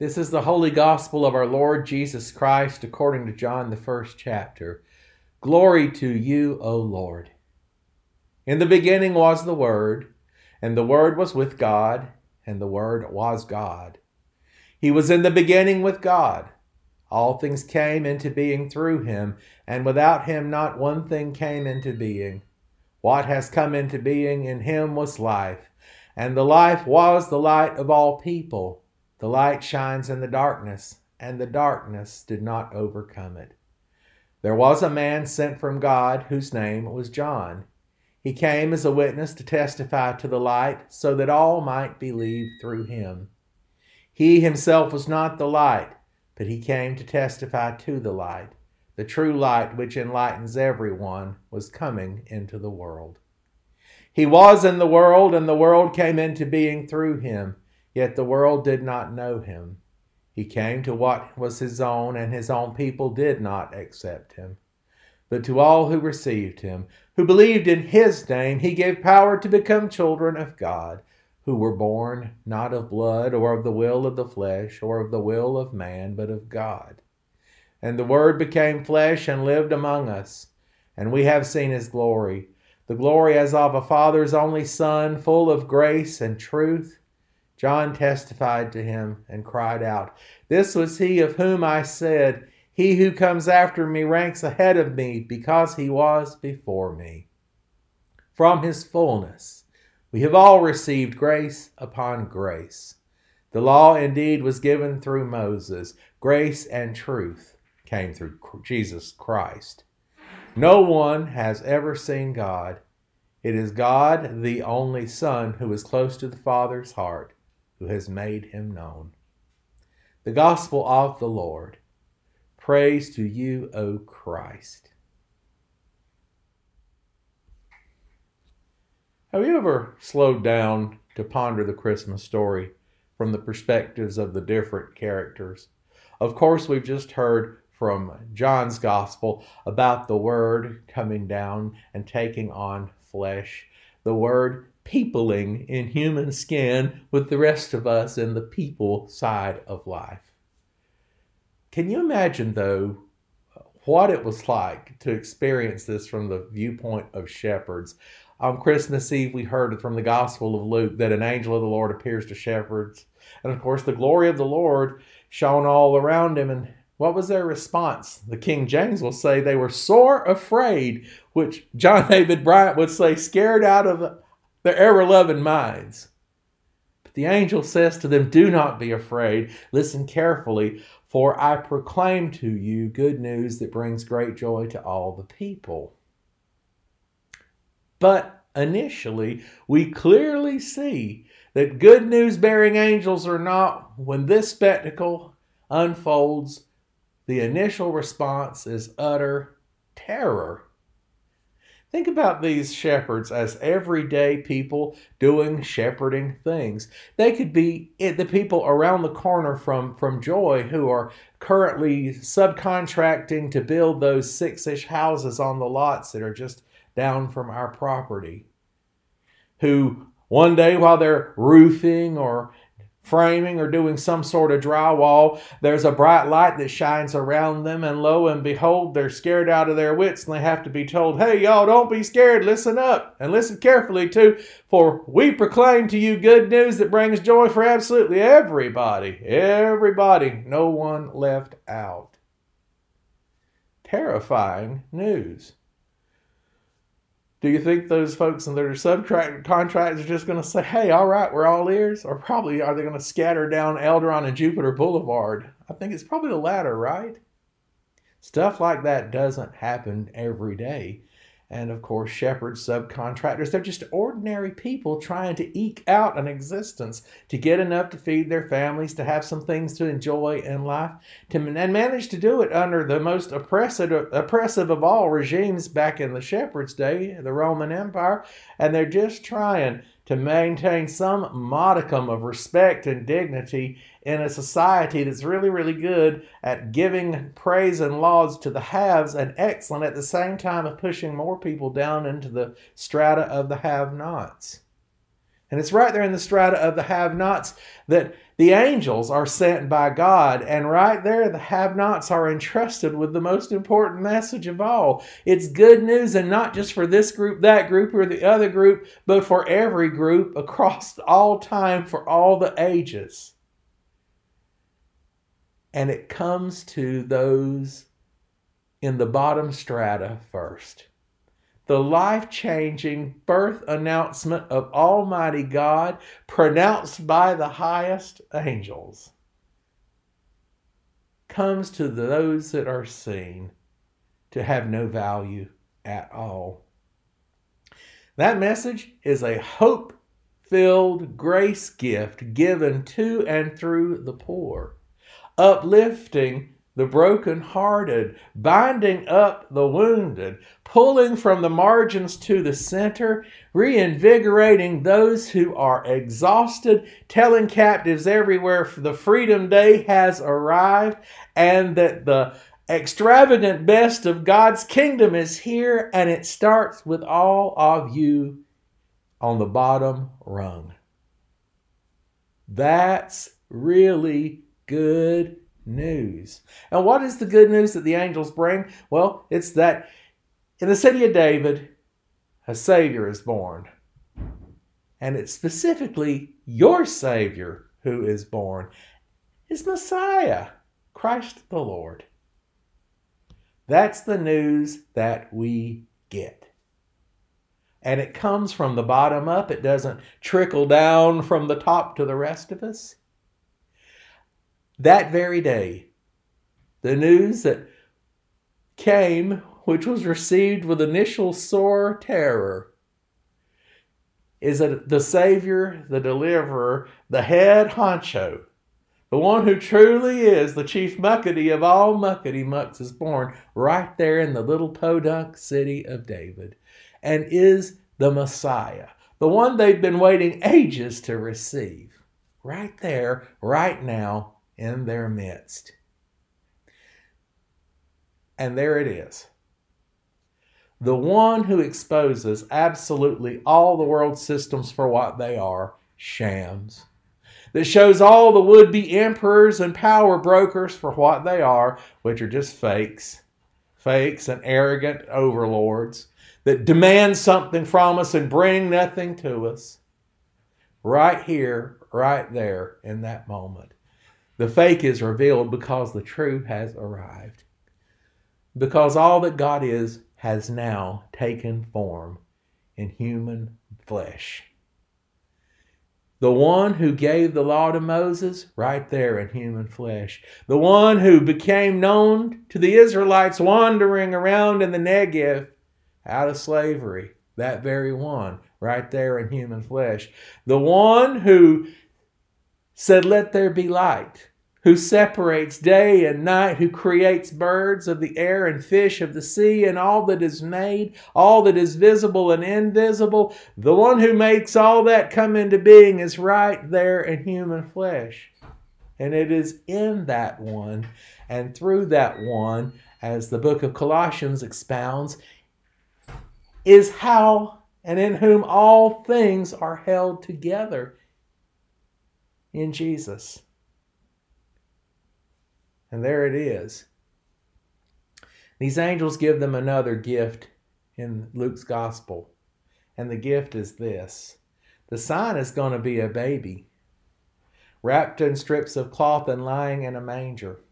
This is the Holy Gospel of our Lord Jesus Christ according to John, the first chapter. Glory to you, O Lord. In the beginning was the Word, and the Word was with God, and the Word was God. He was in the beginning with God. All things came into being through him, and without him not one thing came into being. What has come into being in him was life, and the life was the light of all people. The light shines in the darkness, and the darkness did not overcome it. There was a man sent from God whose name was John. He came as a witness to testify to the light, so that all might believe through him. He himself was not the light, but he came to testify to the light. The true light which enlightens everyone was coming into the world. He was in the world, and the world came into being through him. Yet the world did not know him. He came to what was his own, and his own people did not accept him. But to all who received him, who believed in his name, he gave power to become children of God, who were born not of blood, or of the will of the flesh, or of the will of man, but of God. And the Word became flesh and lived among us, and we have seen his glory, the glory as of a Father's only Son, full of grace and truth. John testified to him and cried out, "This was he of whom I said, 'He who comes after me ranks ahead of me, because he was before me.'" From his fullness we have all received grace upon grace. The law indeed was given through Moses. Grace and truth came through Jesus Christ. No one has ever seen God. It is God, the only Son, who is close to the Father's heart, who has made him known. The Gospel of the Lord. Praise to you, O Christ. Have you ever slowed down to ponder the Christmas story from the perspectives of the different characters? Of course, we've just heard from John's Gospel about the Word coming down and taking on flesh. The Word peopling in human skin with the rest of us in the people side of life. Can you imagine, though, what it was like to experience this from the viewpoint of shepherds? On Christmas Eve, we heard from the Gospel of Luke that an angel of the Lord appears to shepherds. And of course, the glory of the Lord shone all around him. And what was their response? The King James will say they were sore afraid, which John David Bryant would say scared out of their ever-loving minds. But the angel says to them, "Do not be afraid. Listen carefully, for I proclaim to you good news that brings great joy to all the people." But initially, we clearly see that good news-bearing angels or not, when this spectacle unfolds, the initial response is utter terror. Think about these shepherds as everyday people doing shepherding things. They could be the people around the corner from Joy who are currently subcontracting to build those 6-ish houses on the lots that are just down from our property. Who one day while they're roofing or framing or doing some sort of drywall, there's a bright light that shines around them, and lo and behold, they're scared out of their wits, and they have to be told, "Hey, y'all, don't be scared. Listen up, and listen carefully too, for we proclaim to you good news that brings joy for absolutely everybody. Everybody, no one left out." Terrifying news. Do you think those folks and their subcontractors are just going to say, "Hey, all right, we're all ears"? Or probably are they going to scatter down Elderon and Jupiter Boulevard? I think it's probably the latter, right? Stuff like that doesn't happen every day. And of course, shepherds, subcontractors, they're just ordinary people trying to eke out an existence, to get enough to feed their families, to have some things to enjoy in life, and manage to do it under the most oppressive of all regimes back in the shepherds' day, the Roman Empire. And they're just trying to maintain some modicum of respect and dignity in a society that's really, really good at giving praise and lauds to the haves and excellent at the same time of pushing more people down into the strata of the have-nots. And it's right there in the strata of the have-nots that the angels are sent by God. And right there, the have-nots are entrusted with the most important message of all. It's good news, and not just for this group, that group, or the other group, but for every group across all time, for all the ages. And it comes to those in the bottom strata first. The life-changing birth announcement of Almighty God pronounced by the highest angels comes to those that are seen to have no value at all. That message is a hope-filled grace gift given to and through the poor, uplifting the brokenhearted, binding up the wounded, pulling from the margins to the center, reinvigorating those who are exhausted, telling captives everywhere the Freedom Day has arrived, and that the extravagant best of God's kingdom is here, and it starts with all of you on the bottom rung. That's really good news. And what is the good news that the angels bring? Well, it's that in the city of David, a Savior is born. And it's specifically your Savior who is born. Is Messiah, Christ the Lord. That's the news that we get. And it comes from the bottom up. It doesn't trickle down from the top to the rest of us. That very day, the news that came, which was received with initial sore terror, is that the Savior, the Deliverer, the head honcho, the one who truly is the chief muckety of all muckety mucks, is born right there in the little podunk city of David, and is the Messiah, the one they've been waiting ages to receive, right there, right now, in their midst. And there it is. The one who exposes absolutely all the world systems for what they are, shams. That shows all the would-be emperors and power brokers for what they are, which are just fakes and arrogant overlords that demand something from us and bring nothing to us. Right here, right there, in that moment. The fake is revealed because the true has arrived. Because all that God is has now taken form in human flesh. The one who gave the law to Moses, right there in human flesh. The one who became known to the Israelites wandering around in the Negev out of slavery, that very one, right there in human flesh. The one who said, "Let there be light," who separates day and night, who creates birds of the air and fish of the sea and all that is made, all that is visible and invisible. The one who makes all that come into being is right there in human flesh. And it is in that one and through that one, as the book of Colossians expounds, is how and in whom all things are held together in Jesus. And there it is. These angels give them another gift in Luke's gospel. And the gift is this. The sign is going to be a baby, wrapped in strips of cloth and lying in a manger.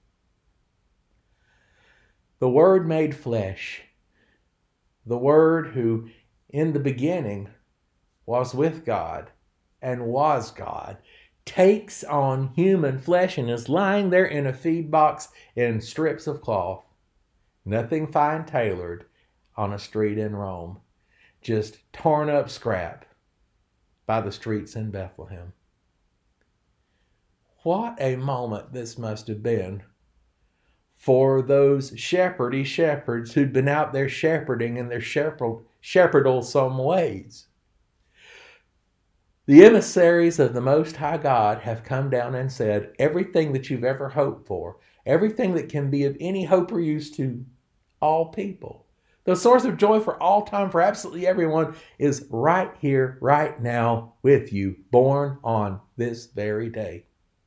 The Word made flesh. The Word who in the beginning was with God and was God, takes on human flesh and is lying there in a feed box in strips of cloth. Nothing fine tailored on a street in Rome. Just torn up scrap by the streets in Bethlehem. What a moment this must have been for those shepherdy shepherds who'd been out there shepherding in their shepherdal-some ways. The emissaries of the Most High God have come down and said, everything that you've ever hoped for, everything that can be of any hope or use to all people, The source of joy for all time, for absolutely everyone, is right here, right now with you, born on this very day.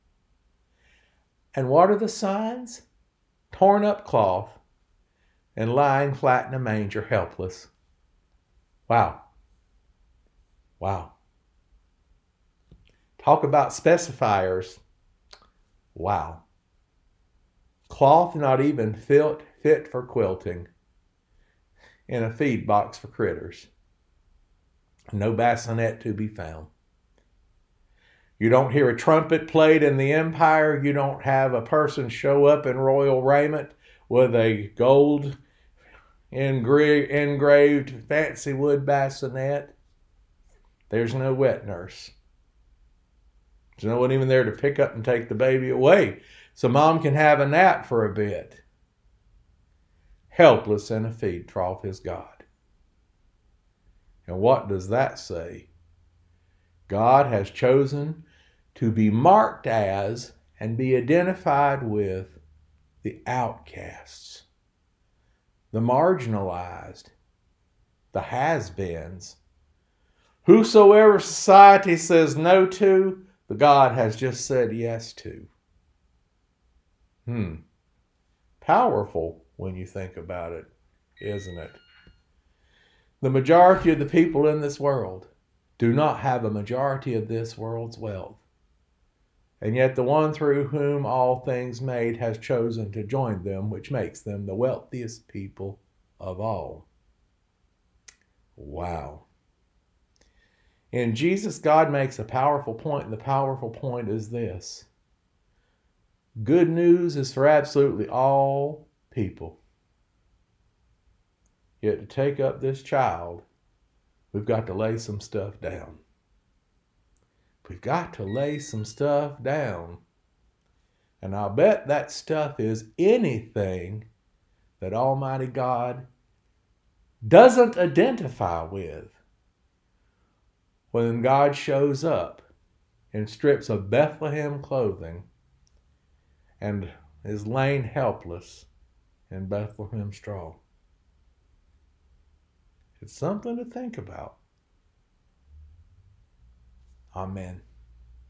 And what are the signs? Torn up cloth and lying flat in a manger, helpless. Wow. Wow. Talk about specifiers. Wow. Cloth not even fit for quilting. In a feed box for critters. No bassinet to be found. You don't hear a trumpet played in the empire. You don't have a person show up in royal raiment with a gold engraved fancy wood bassinet. There's no wet nurse. There's no one even there to pick up and take the baby away so mom can have a nap for a bit. Helpless in a feed trough is God. And what does that say? God has chosen to be marked as and be identified with the outcasts, the marginalized, the has-beens. Whosoever society says no to, the God has just said yes to. Powerful when you think about it, isn't it? The majority of the people in this world do not have a majority of this world's wealth. And yet the one through whom all things made has chosen to join them, which makes them the wealthiest people of all. Wow. In Jesus, God makes a powerful point, and the powerful point is this. Good news is for absolutely all people. Yet to take up this child, we've got to lay some stuff down. We've got to lay some stuff down. And I'll bet that stuff is anything that Almighty God doesn't identify with. When God shows up in strips of Bethlehem clothing and is laying helpless in Bethlehem straw. It's something to think about. Amen.